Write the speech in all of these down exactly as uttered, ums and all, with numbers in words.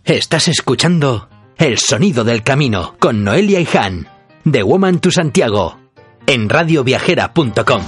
Estás escuchando El Sonido del Camino con Noelia y Han, de Woman to Santiago, en radio viajera punto com.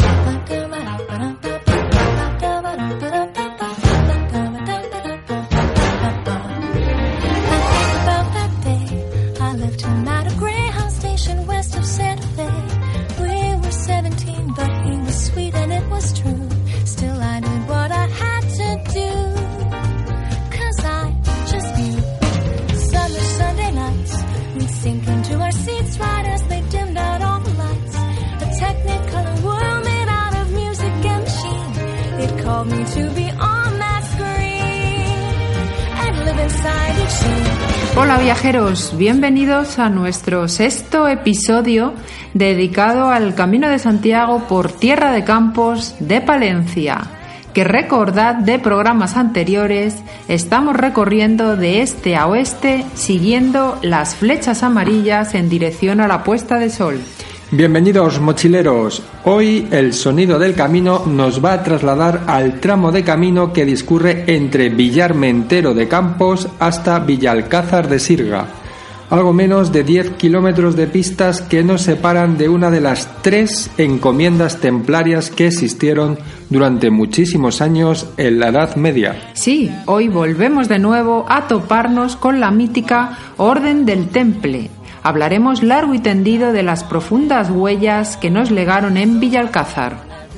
Hola viajeros, bienvenidos a nuestro sexto episodio dedicado al Camino de Santiago por tierra de campos de Palencia, que recordad de programas anteriores, estamos recorriendo de este a oeste siguiendo las flechas amarillas en dirección a la puesta de sol. Bienvenidos mochileros, hoy el Sonido del Camino nos va a trasladar al tramo de camino que discurre entre Villarmentero de Campos hasta Villalcázar de Sirga, algo menos de diez kilómetros de pistas que nos separan de una de las tres encomiendas templarias que existieron durante muchísimos años en la Edad Media. Sí, hoy volvemos de nuevo a toparnos con la mítica Orden del Temple. Hablaremos largo y tendido de las profundas huellas que nos legaron en Villalcázar.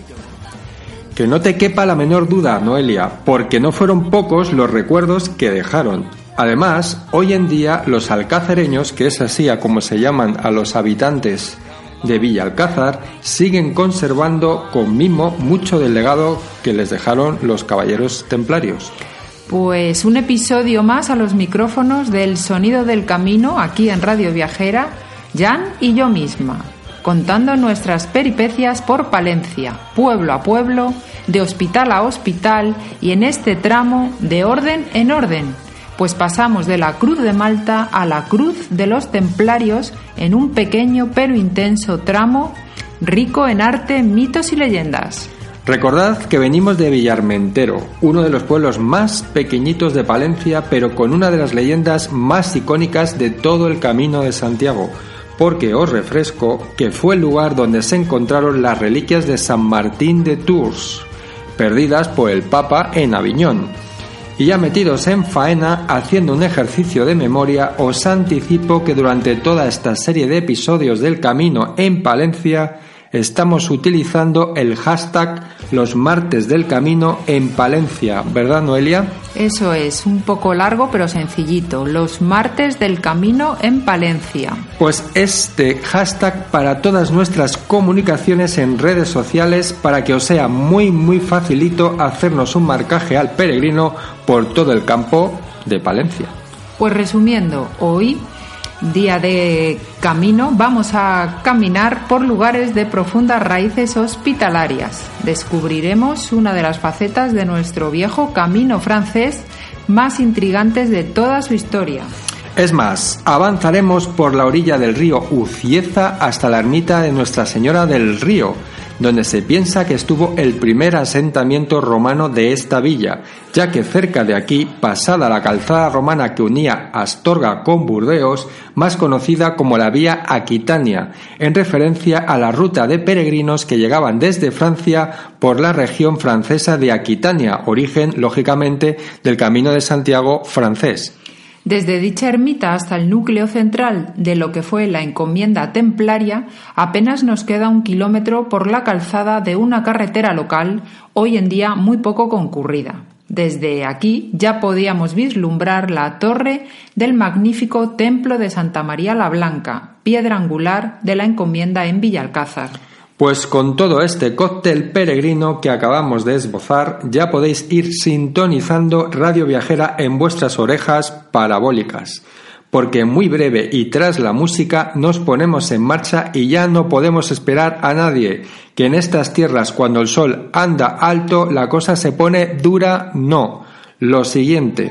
Que no te quepa la menor duda, Noelia, porque no fueron pocos los recuerdos que dejaron. Además, hoy en día los alcázareños, que es así a como se llaman a los habitantes de Villalcázar, siguen conservando con mimo mucho del legado que les dejaron los caballeros templarios. Pues un episodio más a los micrófonos del Sonido del Camino aquí en Radio Viajera, Jan y yo misma, contando nuestras peripecias por Palencia, pueblo a pueblo, de hospital a hospital y en este tramo de orden en orden, pues pasamos de la Cruz de Malta a la Cruz de los Templarios en un pequeño pero intenso tramo rico en arte, mitos y leyendas. Recordad que venimos de Villarmentero, uno de los pueblos más pequeñitos de Palencia, pero con una de las leyendas más icónicas de todo el Camino de Santiago, porque os refresco que fue el lugar donde se encontraron las reliquias de San Martín de Tours, perdidas por el Papa en Aviñón. Y ya metidos en faena, haciendo un ejercicio de memoria, os anticipo que durante toda esta serie de episodios del Camino en Palencia estamos utilizando el hashtag Los Martes del Camino en Palencia, ¿verdad, Noelia? Eso es, un poco largo pero sencillito, Los Martes del Camino en Palencia. Pues este hashtag para todas nuestras comunicaciones en redes sociales para que os sea muy muy facilito hacernos un marcaje al peregrino por todo el campo de Palencia. Pues resumiendo, hoy, día de camino, vamos a caminar por lugares de profundas raíces hospitalarias. Descubriremos una de las facetas de nuestro viejo camino francés más intrigantes de toda su historia. Es más, avanzaremos por la orilla del río Ucieza hasta la ermita de Nuestra Señora del Río, donde se piensa que estuvo el primer asentamiento romano de esta villa, ya que cerca de aquí, pasada la calzada romana que unía Astorga con Burdeos, más conocida como la Vía Aquitania, en referencia a la ruta de peregrinos que llegaban desde Francia por la región francesa de Aquitania, origen, lógicamente, del Camino de Santiago francés. Desde dicha ermita hasta el núcleo central de lo que fue la encomienda templaria, apenas nos queda un kilómetro por la calzada de una carretera local, hoy en día muy poco concurrida. Desde aquí ya podíamos vislumbrar la torre del magnífico templo de Santa María la Blanca, piedra angular de la encomienda en Villalcázar. Pues con todo este cóctel peregrino que acabamos de esbozar, ya podéis ir sintonizando Radio Viajera en vuestras orejas parabólicas, porque en muy breve y tras la música nos ponemos en marcha y ya no podemos esperar a nadie, que en estas tierras cuando el sol anda alto la cosa se pone dura, no. Lo siguiente.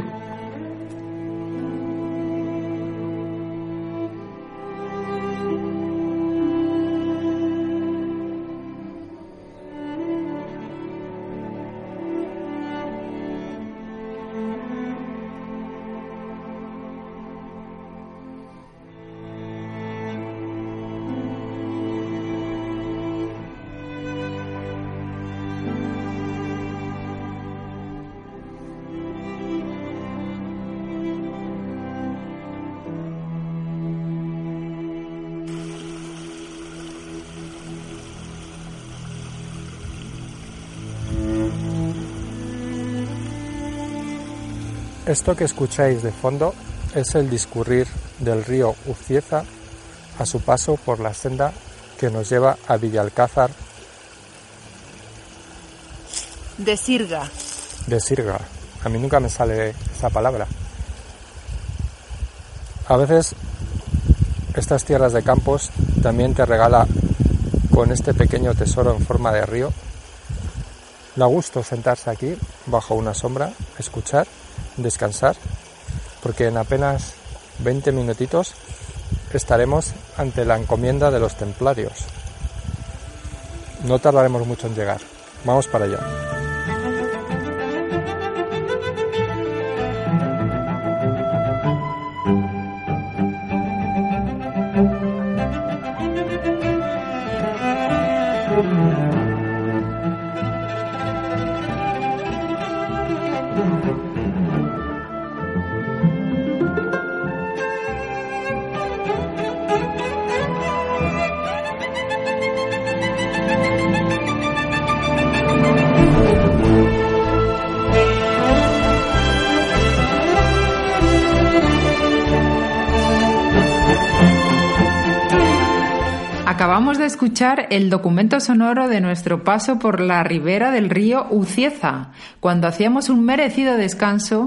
Esto que escucháis de fondo es el discurrir del río Ucieza a su paso por la senda que nos lleva a Villalcázar de Sirga. De Sirga. A mí nunca me sale esa palabra. A veces estas tierras de campos también te regala con este pequeño tesoro en forma de río. Da gusto sentarse aquí bajo una sombra, escuchar, descansar, porque en apenas veinte minutitos estaremos ante la encomienda de los templarios. No tardaremos mucho en llegar. Vamos para allá. Acabamos de escuchar el documento sonoro de nuestro paso por la ribera del río Ucieza, cuando hacíamos un merecido descanso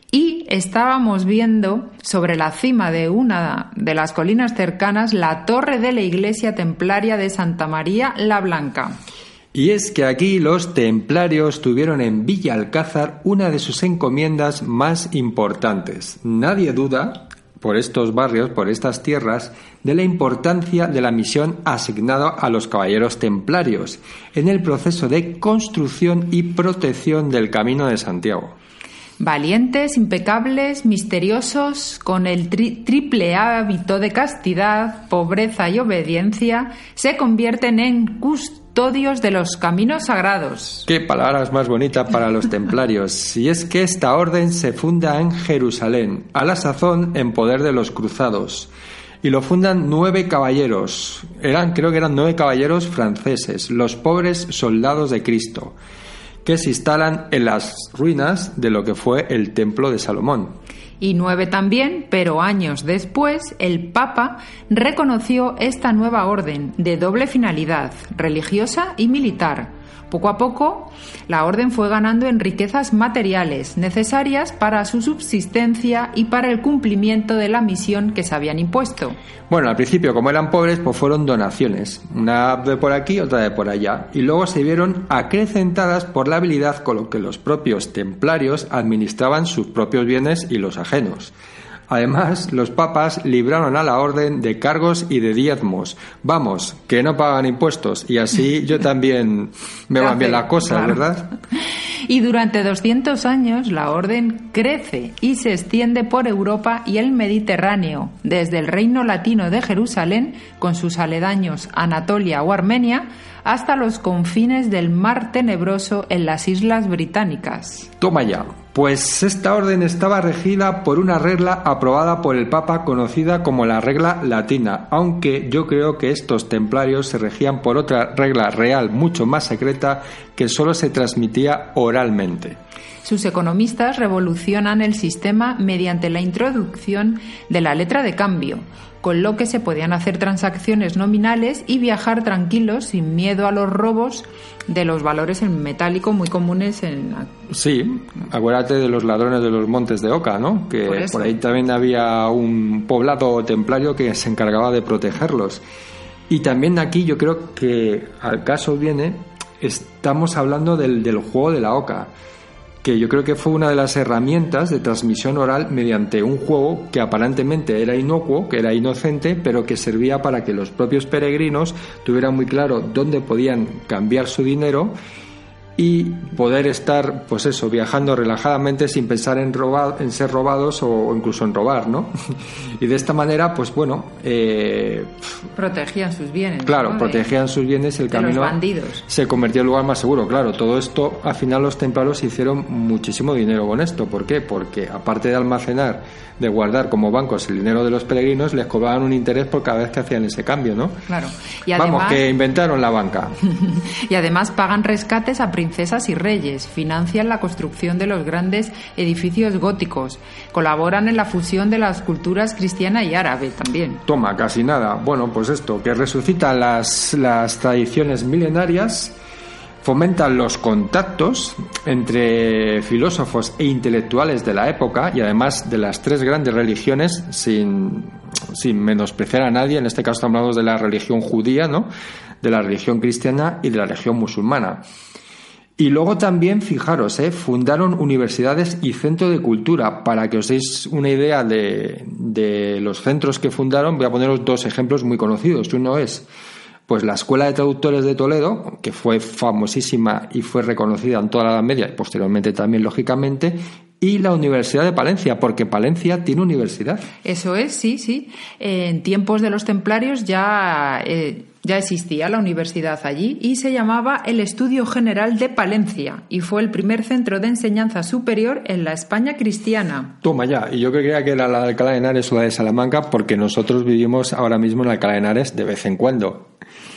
y estábamos viendo sobre la cima de una de las colinas cercanas la torre de la iglesia templaria de Santa María la Blanca. Y es que aquí los templarios tuvieron en Villalcázar una de sus encomiendas más importantes. Nadie duda, por estos barrios, por estas tierras, de la importancia de la misión asignada a los caballeros templarios en el proceso de construcción y protección del Camino de Santiago. Valientes, impecables, misteriosos, con el tri- triple hábito de castidad, pobreza y obediencia, se convierten en custodios de los caminos sagrados. Qué palabras más bonitas para los templarios. Y es que esta orden se funda en Jerusalén, a la sazón en poder de los cruzados. Y lo fundan nueve caballeros. Eran, creo que eran nueve caballeros franceses, los pobres soldados de Cristo, que se instalan en las ruinas de lo que fue el Templo de Salomón. Y nueve también, pero años después, el Papa reconoció esta nueva orden de doble finalidad, religiosa y militar. Poco a poco, la orden fue ganando en riquezas materiales necesarias para su subsistencia y para el cumplimiento de la misión que se habían impuesto. Bueno, al principio, como eran pobres, pues fueron donaciones, una de por aquí, otra de por allá, y luego se vieron acrecentadas por la habilidad con lo que los propios templarios administraban sus propios bienes y los ajenos. Además, los papas libraron a la orden de cargos y de diezmos. Vamos, que no pagan impuestos, y así yo también me van bien las cosas, claro, ¿verdad? Y durante doscientos años la orden crece y se extiende por Europa y el Mediterráneo, desde el Reino Latino de Jerusalén, con sus aledaños Anatolia o Armenia, hasta los confines del Mar Tenebroso en las Islas Británicas. Toma ya. Pues esta orden estaba regida por una regla aprobada por el Papa conocida como la regla latina, aunque yo creo que estos templarios se regían por otra regla real mucho más secreta que solo se transmitía oralmente. Sus economistas revolucionan el sistema mediante la introducción de la letra de cambio, con lo que se podían hacer transacciones nominales y viajar tranquilos sin miedo a los robos de los valores en metálico muy comunes en... Sí, acuérdate de los ladrones de los Montes de Oca, ¿no? Que por, por ahí también había un poblado templario que se encargaba de protegerlos. Y también aquí yo creo que al caso viene, estamos hablando del, del juego de la oca, que yo creo que fue una de las herramientas de transmisión oral mediante un juego que aparentemente era inocuo, que era inocente, pero que servía para que los propios peregrinos tuvieran muy claro dónde podían cambiar su dinero y poder estar, pues eso, viajando relajadamente sin pensar en robar, en ser robados o incluso en robar, ¿no? Y de esta manera, pues bueno, eh, protegían sus bienes. Claro, ¿no? protegían de, sus bienes y el camino se convirtió en el lugar más seguro. Claro, todo esto, al final los templarios hicieron muchísimo dinero con esto. ¿Por qué? Porque aparte de almacenar, de guardar como bancos el dinero de los peregrinos, les cobraban un interés por cada vez que hacían ese cambio, ¿no? Claro. Y además, vamos, que inventaron la banca. Y además pagan rescates a primeros princesas y reyes, financian la construcción de los grandes edificios góticos, colaboran en la fusión de las culturas cristiana y árabe también. Toma, casi nada. Bueno, pues esto, que resucitan las, las tradiciones milenarias, fomentan los contactos entre filósofos e intelectuales de la época y además de las tres grandes religiones, sin, sin menospreciar a nadie. En este caso estamos hablando de la religión judía, ¿no?, de la religión cristiana y de la religión musulmana. Y luego también, fijaros, ¿eh? fundaron universidades y centro de cultura. Para que os deis una idea de, de los centros que fundaron, voy a poneros dos ejemplos muy conocidos. Uno es pues la Escuela de Traductores de Toledo, que fue famosísima y fue reconocida en toda la Edad Media y posteriormente también, lógicamente, y la Universidad de Palencia, porque Palencia tiene universidad. Eso es, sí, sí. En tiempos de los templarios ya, eh, ya existía la universidad allí y se llamaba el Estudio General de Palencia y fue el primer centro de enseñanza superior en la España cristiana. Toma ya, y yo creía que era la de Alcalá de Henares o la de Salamanca, porque nosotros vivimos ahora mismo en Alcalá de Henares de vez en cuando.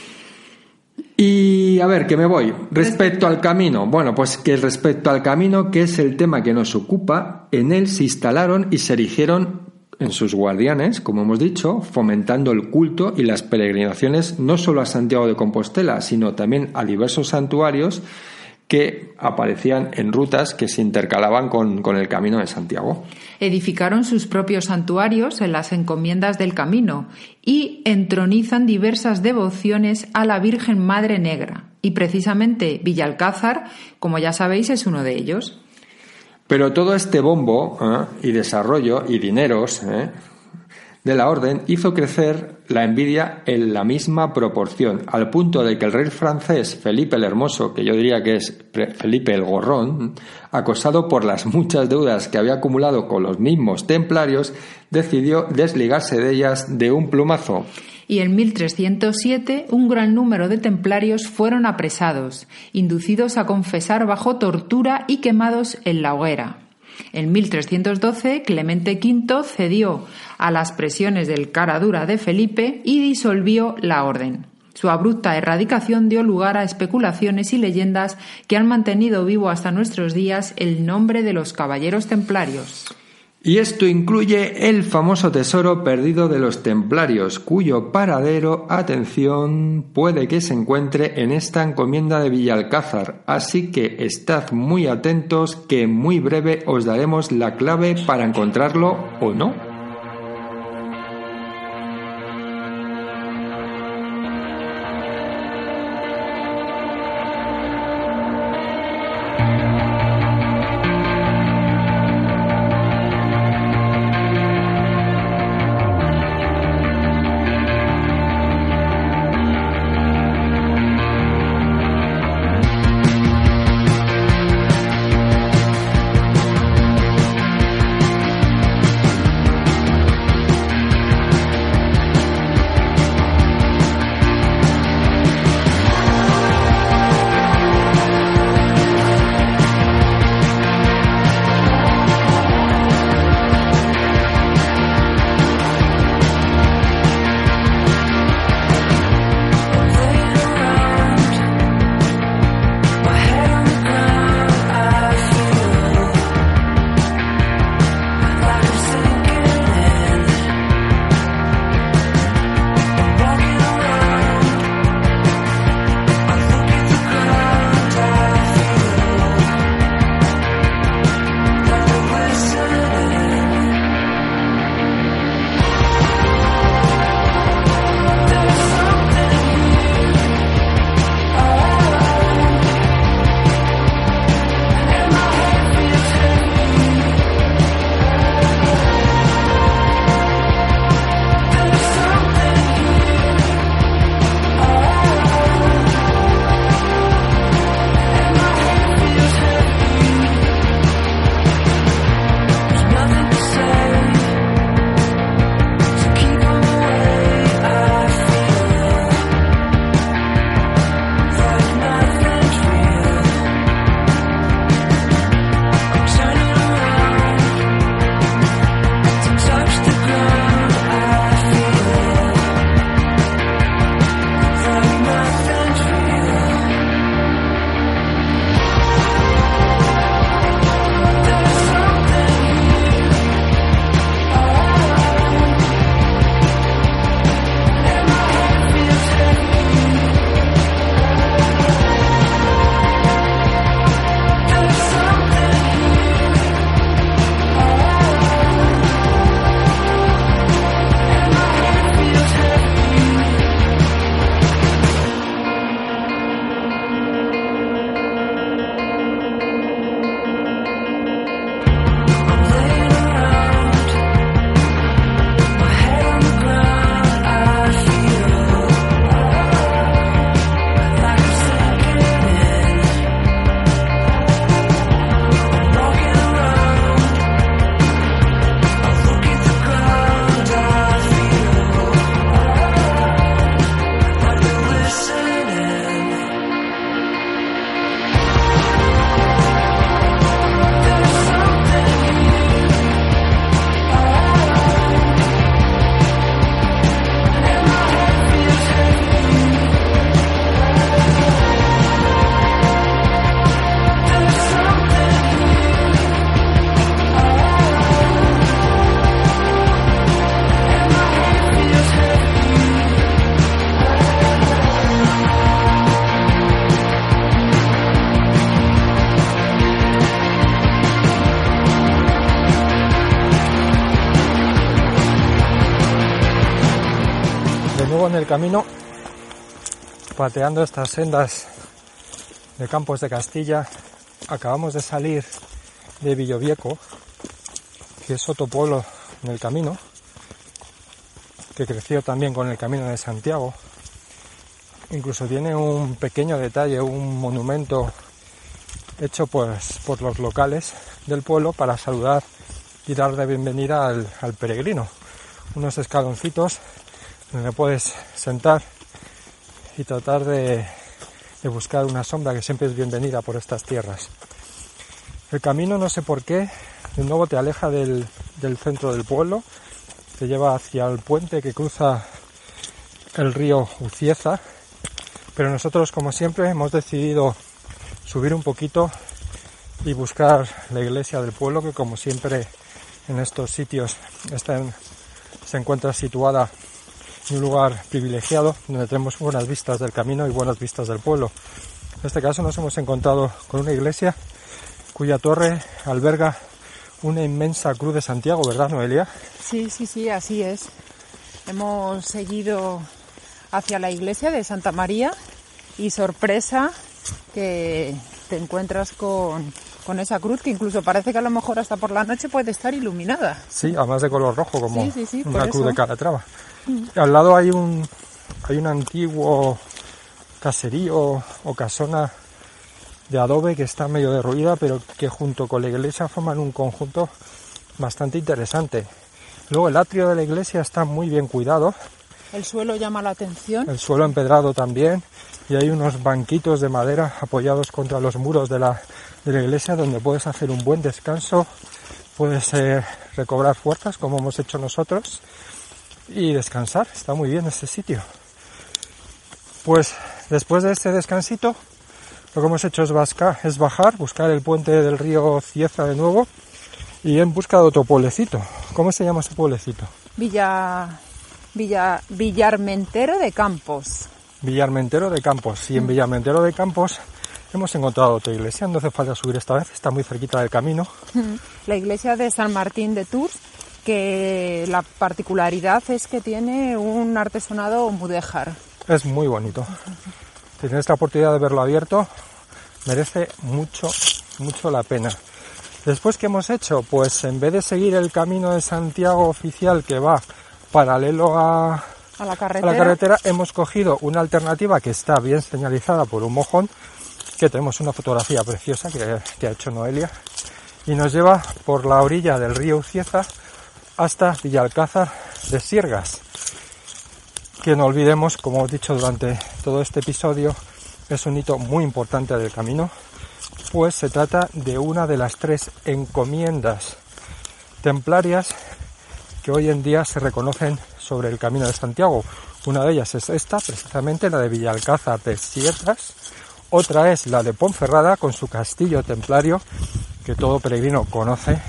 Y a ver, que me voy. Respecto al camino, bueno, pues que respecto al camino, que es el tema que nos ocupa, en él se instalaron y se erigieron en sus guardianes, como hemos dicho, fomentando el culto y las peregrinaciones no solo a Santiago de Compostela, sino también a diversos santuarios que aparecían en rutas que se intercalaban con, con el Camino de Santiago. Edificaron sus propios santuarios en las encomiendas del camino y entronizan diversas devociones a la Virgen Madre Negra. Y precisamente Villalcázar, como ya sabéis, es uno de ellos. Pero todo este bombo ¿eh? y desarrollo y dineros ¿eh? de la orden hizo crecer la envidia en la misma proporción, al punto de que el rey francés Felipe el Hermoso, que yo diría que es Felipe el Gorrón, acosado por las muchas deudas que había acumulado con los mismos templarios, decidió desligarse de ellas de un plumazo. Y en mil trescientos siete un gran número de templarios fueron apresados, inducidos a confesar bajo tortura y quemados en la hoguera. En mil trescientos doce, Clemente quinto cedió a las presiones del cara dura de Felipe y disolvió la orden. Su abrupta erradicación dio lugar a especulaciones y leyendas que han mantenido vivo hasta nuestros días el nombre de los caballeros templarios. Y esto incluye el famoso tesoro perdido de los templarios, cuyo paradero, atención, puede que se encuentre en esta encomienda de Villalcázar. Así que estad muy atentos, que en muy breve os daremos la clave para encontrarlo o no. nuevo en el camino, pateando estas sendas de Campos de Castilla. Acabamos de salir de Villovieco, que es otro pueblo en el camino, que creció también con el Camino de Santiago. Incluso tiene un pequeño detalle, un monumento hecho pues por los locales del pueblo para saludar y dar de bienvenida al, al peregrino. Unos escaloncitos donde puedes sentar y tratar de, de buscar una sombra, que siempre es bienvenida por estas tierras. El camino, no sé por qué, de nuevo te aleja del, del centro del pueblo, te lleva hacia el puente que cruza el río Ucieza, pero nosotros, como siempre, hemos decidido subir un poquito y buscar la iglesia del pueblo, que como siempre en estos sitios está en, se encuentra situada en un lugar privilegiado donde tenemos buenas vistas del camino y buenas vistas del pueblo. En este caso nos hemos encontrado con una iglesia cuya torre alberga una inmensa cruz de Santiago, ¿verdad, Noelia? Sí, sí, sí, así es. Hemos seguido hacia la iglesia de Santa María y, sorpresa, que te encuentras con, con esa cruz que incluso parece que a lo mejor hasta por la noche puede estar iluminada. Sí, además de color rojo, como sí, sí, sí, una cruz eso. de Calatrava. Mm. Al lado hay un hay un antiguo caserío o casona de adobe que está medio derruida, pero que junto con la iglesia forman un conjunto bastante interesante. Luego el atrio de la iglesia está muy bien cuidado. El suelo llama la atención. El suelo empedrado también, y hay unos banquitos de madera apoyados contra los muros de la, de la iglesia donde puedes hacer un buen descanso, puedes eh, recobrar fuerzas como hemos hecho nosotros y descansar. Está muy bien este sitio. Pues después de este descansito, lo que hemos hecho es, vasca, es bajar, buscar el puente del río Cieza de nuevo y en busca de otro pueblecito. ¿Cómo se llama ese pueblecito? Villa, Villa, Villarmentero de Campos. Villarmentero de Campos. Y en Villarmentero de Campos hemos encontrado otra iglesia, no hace falta subir esta vez, está muy cerquita del camino. La iglesia de San Martín de Tours, que la particularidad es que tiene un artesonado mudéjar. Es muy bonito. Si tienes la oportunidad de verlo abierto, merece mucho, mucho la pena. Después, ¿qué hemos hecho? Pues en vez de seguir el camino de Santiago oficial que va paralelo a, a, la, carretera. a la carretera, hemos cogido una alternativa que está bien señalizada por un mojón, que tenemos una fotografía preciosa que, que ha hecho Noelia, y nos lleva por la orilla del río Ucieza hasta Villalcázar de Siergas, que no olvidemos, como hemos dicho durante todo este episodio, es un hito muy importante del camino, pues se trata de una de las tres encomiendas templarias que hoy en día se reconocen sobre el Camino de Santiago. Una de ellas es esta, precisamente la de Villalcázar de Sierras. Otra es la de Ponferrada, con su castillo templario, que todo peregrino conoce.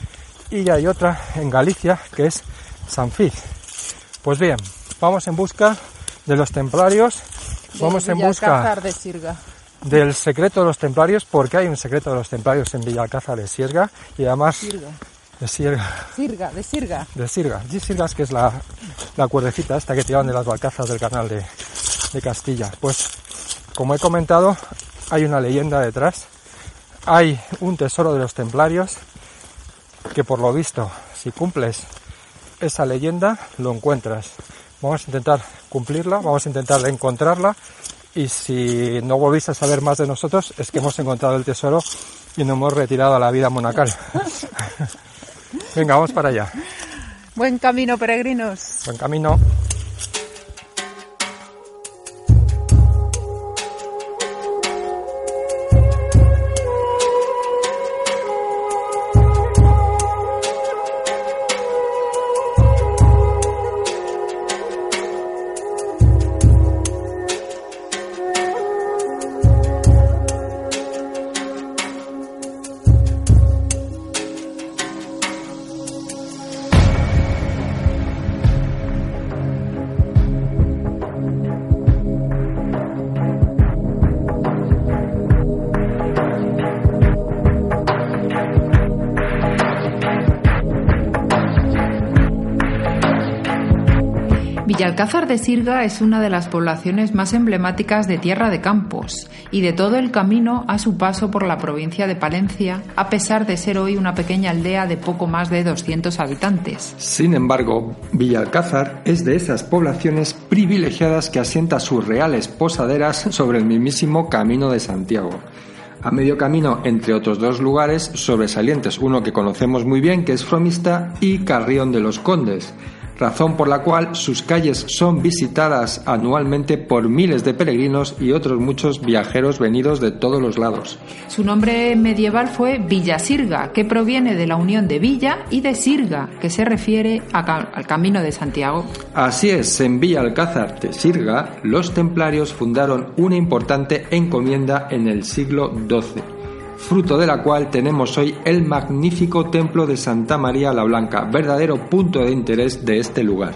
Y hay otra en Galicia, que es San Fiz. Pues bien, vamos en busca de los templarios, de vamos en busca de Sirga. del secreto de los templarios, porque hay un secreto de los templarios en Villalcázar de Sierga, y además... Sirga. De Sirga. Sirga, de Sirga. De Sirga. De Sirgas, que es la, la cuerdecita esta que tiraban de las barcazas del canal de, de Castilla. Pues, como he comentado, hay una leyenda detrás. Hay un tesoro de los templarios que, por lo visto, si cumples esa leyenda, lo encuentras. Vamos a intentar cumplirla, vamos a intentar encontrarla, y si no volvéis a saber más de nosotros, es que hemos encontrado el tesoro y nos hemos retirado a la vida monacal. Venga, vamos para allá. Buen camino, peregrinos. Buen camino. Villalcázar de Sirga es una de las poblaciones más emblemáticas de Tierra de Campos y de todo el camino a su paso por la provincia de Palencia, a pesar de ser hoy una pequeña aldea de poco más de doscientos habitantes. Sin embargo, Villalcázar es de esas poblaciones privilegiadas que asienta sus reales posaderas sobre el mismísimo Camino de Santiago. A medio camino entre otros dos lugares sobresalientes, uno que conocemos muy bien, que es Fromista, y Carrión de los Condes, razón por la cual sus calles son visitadas anualmente por miles de peregrinos y otros muchos viajeros venidos de todos los lados. Su nombre medieval fue Villasirga, que proviene de la unión de Villa y de Sirga, que se refiere a, al Camino de Santiago. Así es, en Villalcázar de Sirga, los templarios fundaron una importante encomienda en el siglo doce. Fruto de la cual tenemos hoy el magnífico templo de Santa María la Blanca, verdadero punto de interés de este lugar.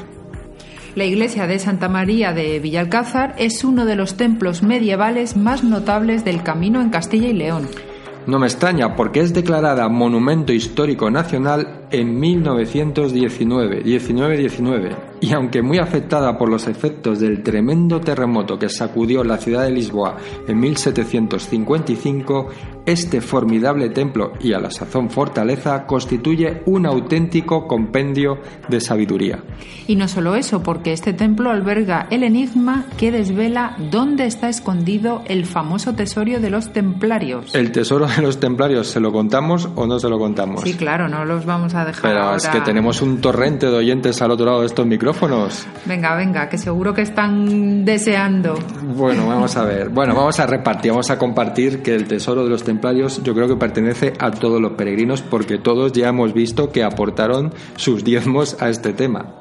La iglesia de Santa María de Villalcázar es uno de los templos medievales más notables del camino en Castilla y León. No me extraña, porque es declarada Monumento Histórico Nacional en mil novecientos diecinueve, diecinueve diecinueve, y aunque muy afectada por los efectos del tremendo terremoto que sacudió la ciudad de Lisboa en mil setecientos cincuenta y cinco, este formidable templo y a la sazón fortaleza constituye un auténtico compendio de sabiduría. Y no solo eso, porque este templo alberga el enigma que desvela dónde está escondido el famoso tesoro de los templarios. ¿El tesoro de los templarios se lo contamos o no se lo contamos? Sí, claro, no los vamos a dejar. Pero ahora... es que tenemos un torrente de oyentes al otro lado de estos micrófonos. Venga, venga, que seguro que están deseando. Bueno, vamos a ver. Bueno, vamos a repartir, vamos a compartir que el tesoro de los templarios yo creo que pertenece a todos los peregrinos, porque todos ya hemos visto que aportaron sus diezmos a este tema.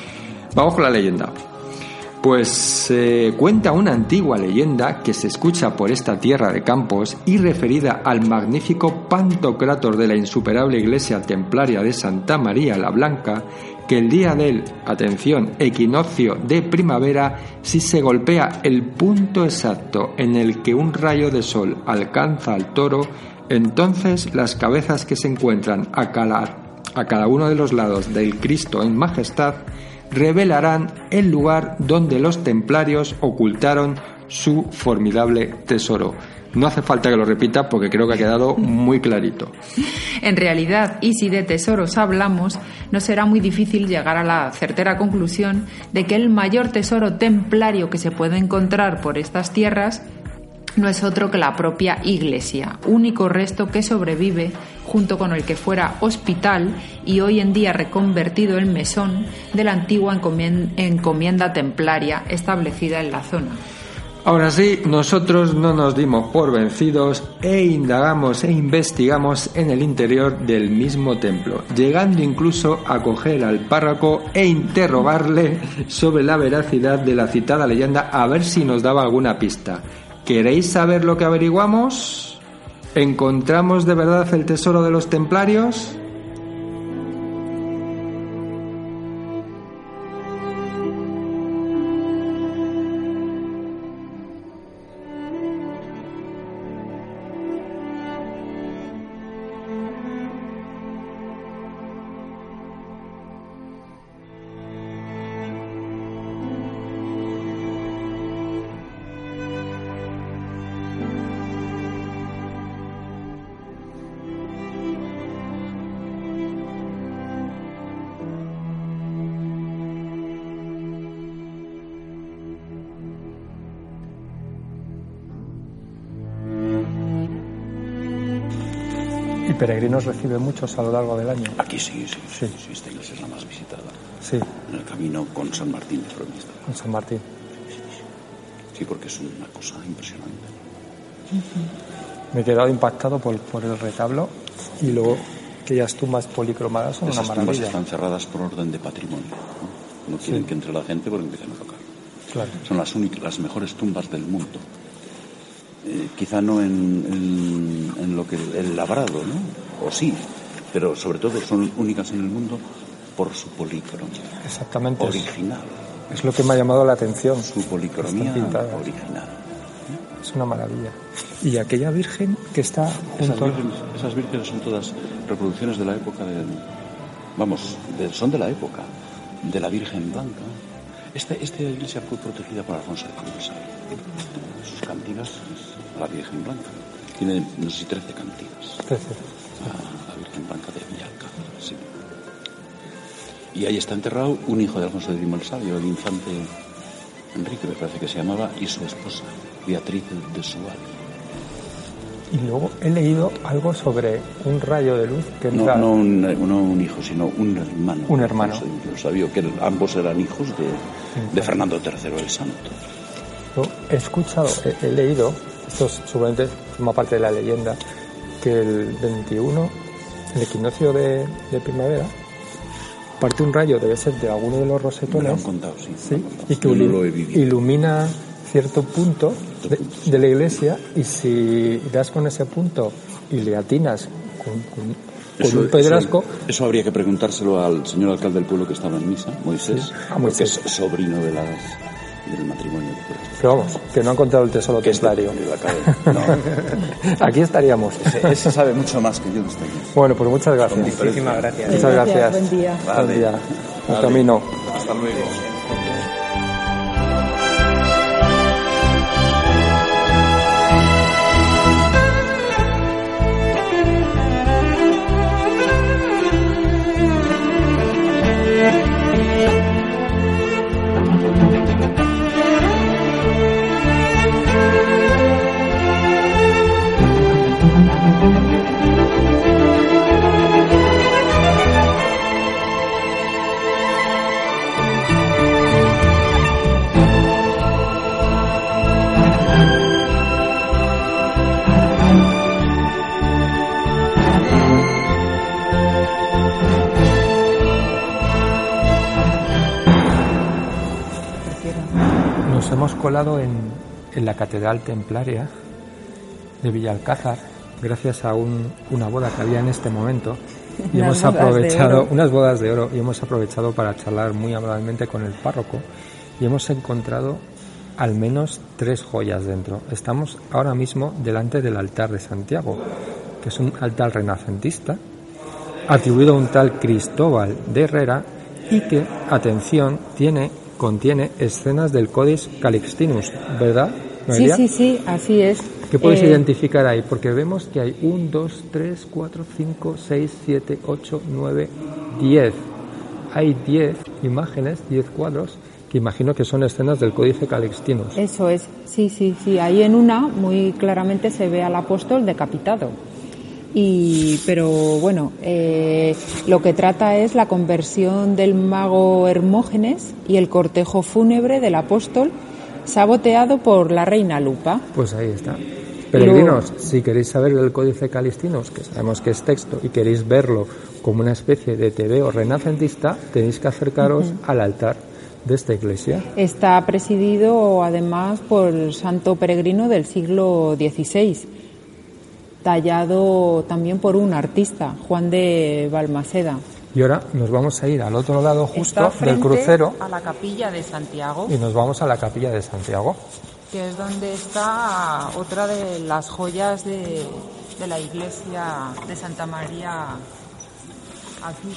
Vamos con la leyenda. Pues se eh, cuenta una antigua leyenda que se escucha por esta tierra de Campos y referida al magnífico Pantocrátor de la insuperable iglesia templaria de Santa María la Blanca, que el día del, atención, equinoccio de primavera, si se golpea el punto exacto en el que un rayo de sol alcanza al toro, entonces las cabezas que se encuentran a cada, a cada uno de los lados del Cristo en majestad revelarán el lugar donde los templarios ocultaron su formidable tesoro. No hace falta que lo repita porque creo que ha quedado muy clarito. En realidad, y si de tesoros hablamos, no será muy difícil llegar a la certera conclusión de que el mayor tesoro templario que se puede encontrar por estas tierras no es otro que la propia iglesia, único resto que sobrevive junto con el que fuera hospital y hoy en día reconvertido en mesón de la antigua encomienda templaria establecida en la zona. Ahora sí, nosotros no nos dimos por vencidos e indagamos e investigamos en el interior del mismo templo, llegando incluso a coger al párroco e interrogarle sobre la veracidad de la citada leyenda, a ver si nos daba alguna pista. ¿Queréis saber lo que averiguamos? ¿Encontramos de verdad el tesoro de los templarios? ¿Y peregrinos reciben muchos a lo largo del año? Aquí sí, sí, sí, sí. sí, esta iglesia es la más visitada. Sí. En el camino con San Martín de Fromista. Con San Martín. Sí, sí, sí. Sí, porque es una cosa impresionante. Me he quedado impactado por, por el retablo y luego aquellas tumbas policromadas son Esas una maravilla. tumbas están cerradas por orden de patrimonio. No, no quieren sí. que entre la gente porque empiezan a tocar. Claro. Son las únicas, las mejores tumbas del mundo. Eh, quizá no en, en, en lo que el labrado, ¿no? O sí, pero sobre todo son únicas en el mundo por su policromía. Exactamente. Original. Es, es lo que me ha llamado la atención. Su policromía original. Es una maravilla. Y aquella virgen que está junto... Esas vírgenes, esas vírgenes son todas reproducciones de la época del... Vamos, de, son de la época de la Virgen Blanca. Esta, esta iglesia fue protegida por Alfonso X el Sabio. Sus cantigas a la Virgen Blanca. Tiene, no sé si, trece cantigas. trece. A la Virgen Blanca de Villalcázar, sí. Y ahí está enterrado un hijo de Alfonso X el Sabio, el infante Enrique, me parece que se llamaba, y su esposa, Beatriz de Suárez. Y luego he leído algo sobre un rayo de luz que entra... No, no, un, no un hijo, sino un hermano. Un hermano. Yo sabía que ambos eran hijos de, de Fernando tercero el Santo. Yo he escuchado, he, he leído, esto seguramente forma parte de la leyenda, que el veintiuno, el equinoccio de, de primavera, parte un rayo, debe ser de alguno de los rosetones. Me lo han contado, sí. Sí, contado. y que Yo ilu- no lo he vivido. ilumina cierto punto de, de la iglesia, y si das con ese punto y le atinas con, con, con Eso, un pedrasco... eso, eso habría que preguntárselo al señor alcalde del pueblo que estaba en misa, Moisés, Sí, a Moisés. porque es sobrino de las, del matrimonio. Pero vamos, que no ha encontrado el tesoro Que este- templario. de la calle. No. Aquí estaríamos. Ese, ese sabe mucho más que yo de esta iglesia. Bueno, pues muchas gracias. Muchísimas gracias. Muchas gracias. Buen día. Buen Vale. día. Buen Vale. camino. Hasta luego. Nos hemos colado en, en la Catedral Templaria de Villalcázar, gracias a un, una boda que había en este momento. Y Unas hemos bodas de aprovechado, oro. unas bodas de oro, y hemos aprovechado para charlar muy amablemente con el párroco. Y hemos encontrado al menos tres joyas dentro. Estamos ahora mismo delante del altar de Santiago, que es un altar renacentista, atribuido a un tal Cristóbal de Herrera, y que, atención, tiene, contiene escenas del Codex Calixtinus, ¿verdad, Sí, Noelia? sí, sí, así es. ¿Qué puedes Eh, identificar ahí? Porque vemos que hay uno, dos, tres, cuatro, cinco, seis, siete, ocho, nueve, diez. Hay diez imágenes, diez cuadros, que imagino que son escenas del Códice Calixtinus. Eso es, sí, sí, sí. Ahí en una muy claramente se ve al apóstol decapitado. Y, pero bueno, eh, lo que trata es la conversión del mago Hermógenes y el cortejo fúnebre del apóstol saboteado por la reina Lupa. Pues ahí está. Peregrinos, si queréis saber del Códice Calixtinus, que sabemos que es texto, y queréis verlo como una especie de tebeo renacentista, tenéis que acercaros uh-huh. al altar de esta iglesia. Está presidido además por el santo peregrino del siglo dieciséis, tallado también por un artista, Juan de Balmaseda. Y ahora nos vamos a ir al otro lado justo Está del crucero a la capilla de Santiago, y nos vamos a la capilla de Santiago, que es donde está otra de las joyas de, de la iglesia de Santa María aquí.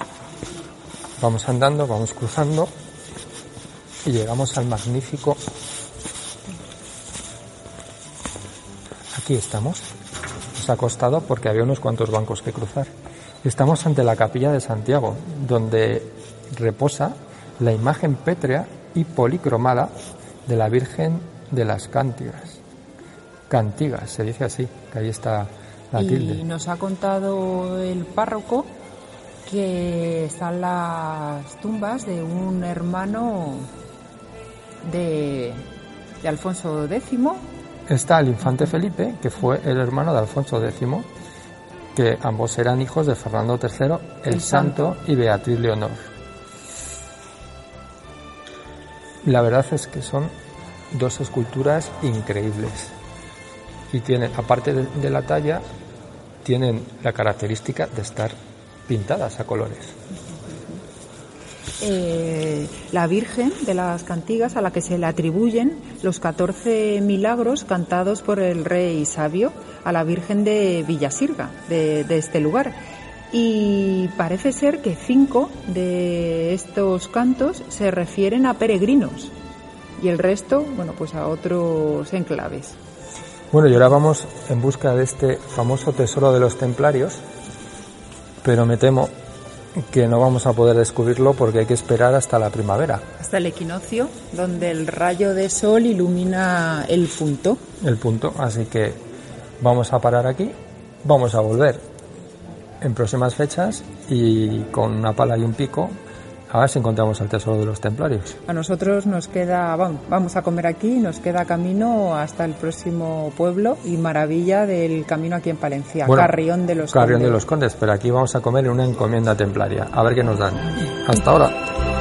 Vamos andando, vamos cruzando y llegamos al magnífico. Aquí estamos. Nos ha costado porque había unos cuantos bancos que cruzar. Estamos ante la capilla de Santiago, donde reposa la imagen pétrea y policromada de la Virgen de las Cántigas. Cantigas, se dice así, que ahí está la tilde. Y nos ha contado el párroco que están las tumbas de un hermano de, de Alfonso X. Está el infante Felipe, que fue el hermano de Alfonso X, que ambos eran hijos de Fernando tercero el, el Santo, Santo y Beatriz Leonor. La verdad es que son dos esculturas increíbles y tienen, aparte de, de la talla, tienen la característica de estar pintadas a colores. Eh, la Virgen de las Cantigas, a la que se le atribuyen los catorce milagros cantados por el rey sabio a la Virgen de Villasirga, de, de este lugar. y parece ser que cinco de estos cantos se refieren a peregrinos y el resto, bueno, pues a otros enclaves. Bueno, y ahora vamos en busca de este famoso tesoro de los templarios, pero me temo que no vamos a poder descubrirlo porque hay que esperar hasta la primavera. Hasta el equinoccio, donde el rayo de sol ilumina el punto. El punto, así que vamos a parar aquí, vamos a volver en próximas fechas y con una pala y un pico a ver si encontramos el tesoro de los templarios. A nosotros nos queda, vamos, vamos a comer aquí, nos queda camino hasta el próximo pueblo y maravilla del camino aquí en Palencia, bueno, Carrión de los Carrión Condes. de los Condes, pero aquí vamos a comer en una encomienda templaria, a ver qué nos dan. Hasta ahora.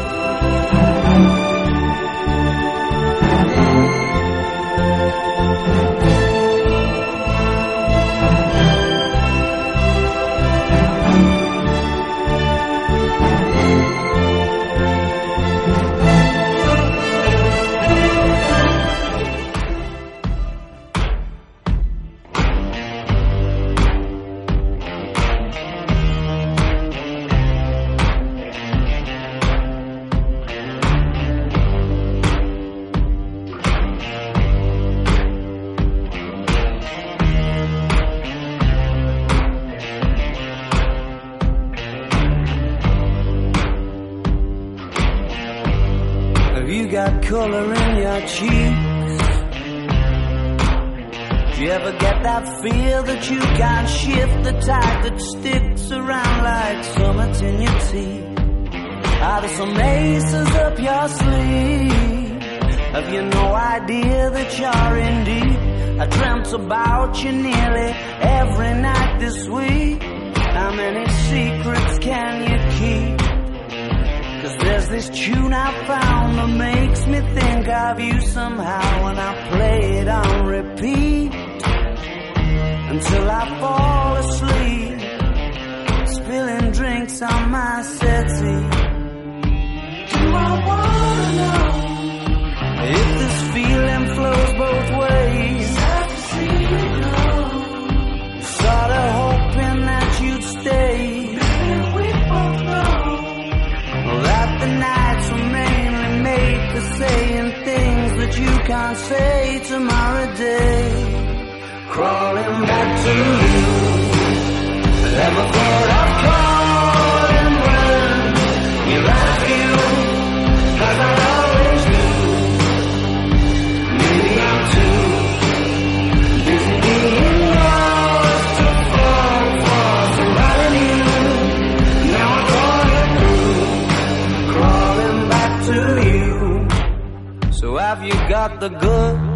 Color in your cheeks. Do you ever get that feel that you can't shift, the tide that sticks around like summits in your teeth? Are there some aces up your sleeve? Have you no idea that you're in deep? I dreamt about you nearly every night this week. How many secrets can you keep? 'Cause there's this tune I found that makes me think of you somehow, and I play it on repeat until I fall asleep, spilling drinks on my settee. Do I wanna know if this feeling flows both ways? Sad to see you go. Sorta hoping that you'd stay. That the nights were mainly made for saying things that you can't say tomorrow day. Crawling back to you. Never thought I'd calling when you like you, as I always do. Maybe I'm too busy being lost to fall for somebody new. Now I'm calling through, crawling back to you. So have you got the goods?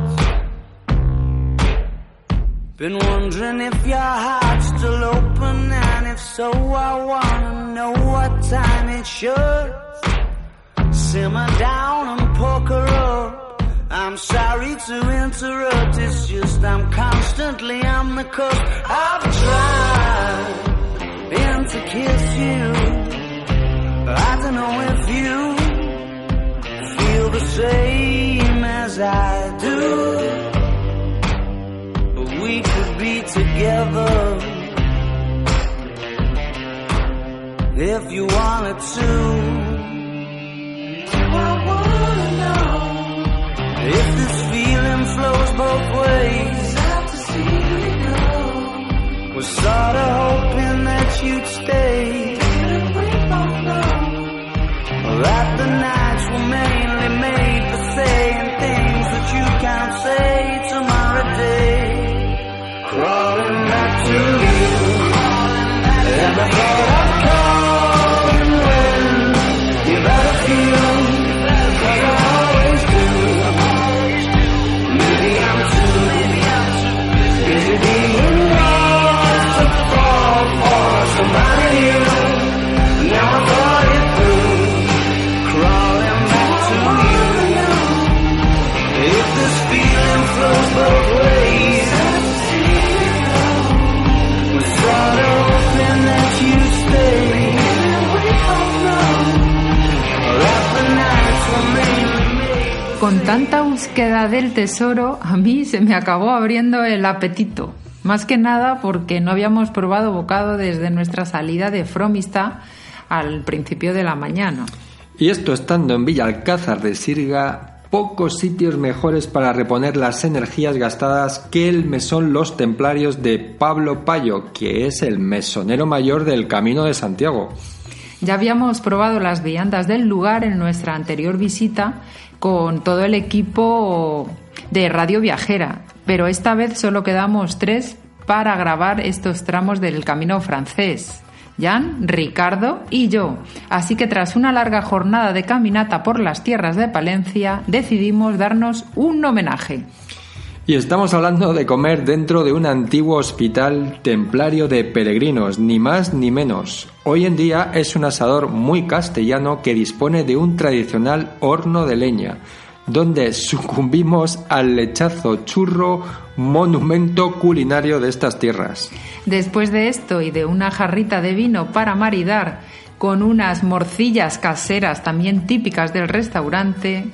Been wondering if your heart's still open, and if so, I wanna know what time it should. Simmer down and poker up. I'm sorry to interrupt, it's just I'm constantly on the cusp. I've tried and to kiss you. I don't know if you feel the same as I do. We could be together if you wanted to. I wanna know if this feeling flows both ways. Sad to see you go. Was sorta hoping that you'd stay. Didn't we both know that the nights were mainly made for saying things that you can't say tomorrow day. Crawling back to you, and I thought I'd call you when you better feel, 'cause I always do. Maybe I'm too busy being lost to fall for somebody new. Now I thought it through, crawling back to you. If this feeling flows both ways, con tanta búsqueda del tesoro, a mí se me acabó abriendo el apetito. Más que nada porque no habíamos probado bocado desde nuestra salida de Fromista al principio de la mañana. Y esto estando en Villalcázar de Sirga, pocos sitios mejores para reponer las energías gastadas que el mesón Los Templarios de Pablo Payo, que es el mesonero mayor del Camino de Santiago. Ya habíamos probado las viandas del lugar en nuestra anterior visita con todo el equipo de Radio Viajera, pero esta vez solo quedamos tres para grabar estos tramos del Camino francés. Jan, Ricardo y yo. Así que tras una larga jornada de caminata por las tierras de Palencia, decidimos darnos un homenaje. Y estamos hablando de comer dentro de un antiguo hospital templario de peregrinos, ni más ni menos. Hoy en día es un asador muy castellano que dispone de un tradicional horno de leña, donde sucumbimos al lechazo churro, monumento culinario de estas tierras. Después de esto y de una jarrita de vino para maridar con unas morcillas caseras también típicas del restaurante,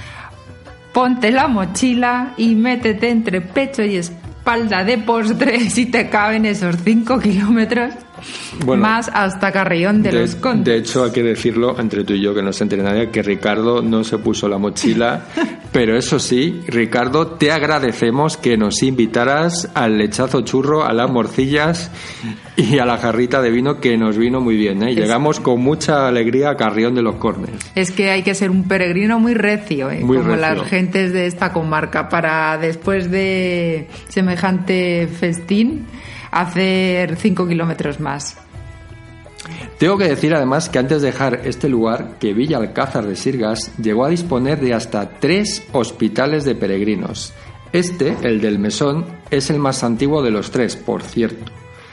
ponte la mochila y métete entre pecho y espalda de postre si te caben esos cinco kilómetros. Bueno, más hasta Carrión de, de los Condes. De hecho, hay que decirlo entre tú y yo, que no se entere nadie, que Ricardo no se puso la mochila. Pero eso sí, Ricardo, te agradecemos que nos invitaras al lechazo churro, a las morcillas y a la jarrita de vino, que nos vino muy bien, ¿eh? Llegamos con mucha alegría a Carrión de los Condes. Es que hay que ser un peregrino muy recio, ¿eh? Muy como recio. Las gentes de esta comarca, para después de semejante festín hacer cinco kilómetros más. Tengo que decir además que antes de dejar este lugar, que Villalcázar de Sirgas llegó a disponer de hasta tres hospitales de peregrinos. Este, el del Mesón, es el más antiguo de los tres, por cierto.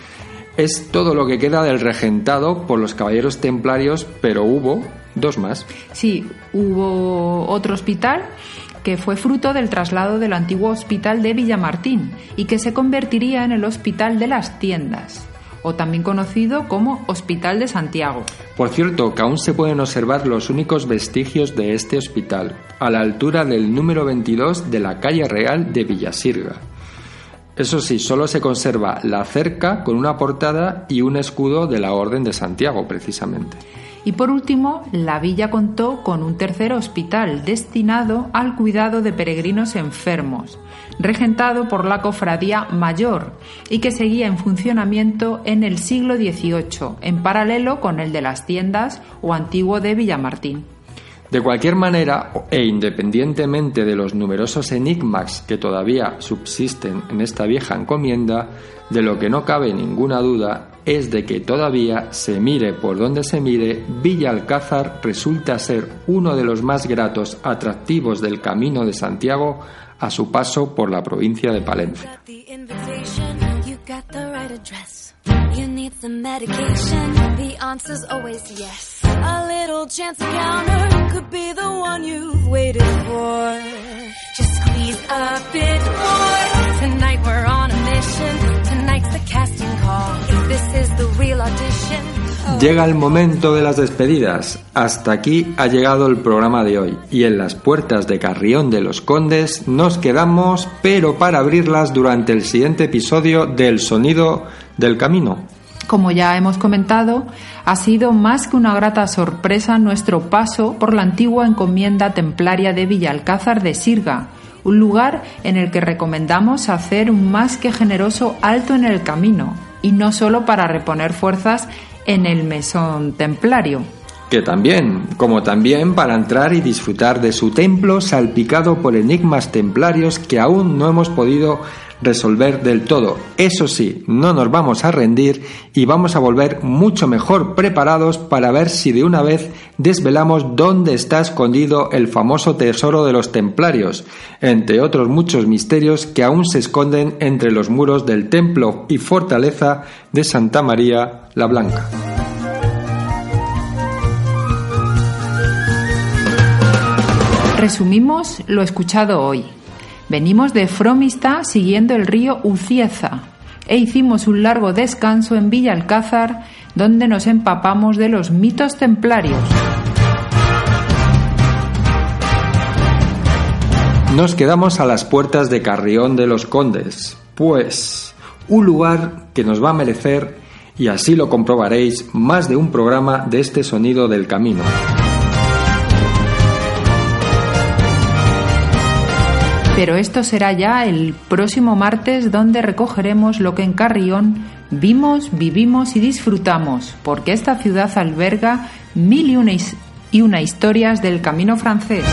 Es todo lo que queda del regentado por los caballeros templarios, pero hubo dos más. Sí, hubo otro hospital que fue fruto del traslado del antiguo hospital de Villamartín y que se convertiría en el Hospital de las Tiendas, o también conocido como Hospital de Santiago. Por cierto, que aún se pueden observar los únicos vestigios de este hospital, a la altura del número veintidós de la calle Real de Villasirga. Eso sí, solo se conserva la cerca con una portada y un escudo de la Orden de Santiago, precisamente. Y por último, la villa contó con un tercer hospital destinado al cuidado de peregrinos enfermos, regentado por la Cofradía Mayor y que seguía en funcionamiento en el siglo dieciocho, en paralelo con el de las Tiendas o antiguo de Villamartín. De cualquier manera, e independientemente de los numerosos enigmas que todavía subsisten en esta vieja encomienda, de lo que no cabe ninguna duda es de que todavía, se mire por donde se mire, Villalcázar resulta ser uno de los más gratos atractivos del Camino de Santiago a su paso por la provincia de Palencia. You need some medication, the answer's always yes. A little chance encounter could be the one you've waited for. Just squeeze a bit more. Tonight we're on a mission. Tonight's the casting call. If this is the real audition. Llega el momento de las despedidas. Hasta aquí ha llegado el programa de hoy. Y en las puertas de Carrión de los Condes nos quedamos, pero para abrirlas durante el siguiente episodio del Sonido del Camino. Como ya hemos comentado, ha sido más que una grata sorpresa nuestro paso por la antigua encomienda templaria de Villalcázar de Sirga, un lugar en el que recomendamos hacer un más que generoso alto en el camino, y no solo para reponer fuerzas en el mesón templario. Que también, como también para entrar y disfrutar de su templo salpicado por enigmas templarios que aún no hemos podido resolver del todo. Eso sí, no nos vamos a rendir y vamos a volver mucho mejor preparados para ver si de una vez desvelamos dónde está escondido el famoso tesoro de los templarios, entre otros muchos misterios que aún se esconden entre los muros del templo y fortaleza de Santa María la Blanca. Resumimos lo escuchado hoy. Venimos de Fromista siguiendo el río Ucieza e hicimos un largo descanso en Villalcázar, donde nos empapamos de los mitos templarios. Nos quedamos a las puertas de Carrión de los Condes, pues Un lugar que nos va a merecer, y así lo comprobaréis, más de un programa de este Sonido del Camino. Pero esto será ya el próximo martes, donde recogeremos lo que en Carrión vimos, vivimos y disfrutamos, porque esta ciudad alberga mil y una, y una historias del camino francés.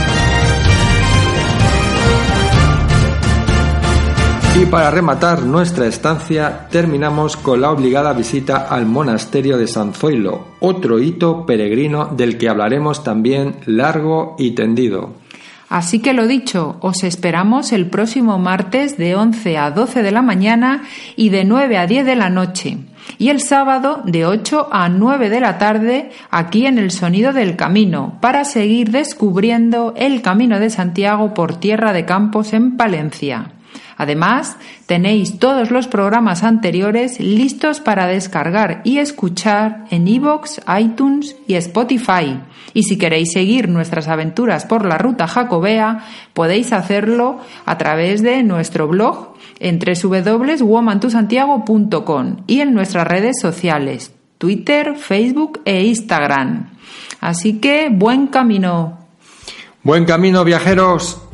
Y para rematar nuestra estancia, terminamos con la obligada visita al monasterio de San Zoilo, otro hito peregrino del que hablaremos también largo y tendido. Así que lo dicho, os esperamos el próximo martes de once a doce de la mañana y de nueve a diez de la noche, y el sábado de ocho a nueve de la tarde aquí en el Sonido del Camino, para seguir descubriendo el Camino de Santiago por Tierra de Campos en Palencia. Además, tenéis todos los programas anteriores listos para descargar y escuchar en iVoox, iTunes y Spotify. Y si queréis seguir nuestras aventuras por la ruta jacobea, podéis hacerlo a través de nuestro blog en doble u doble u doble u punto woman to santiago punto com y en nuestras redes sociales, Twitter, Facebook e Instagram. Así que, buen camino. Buen camino, viajeros.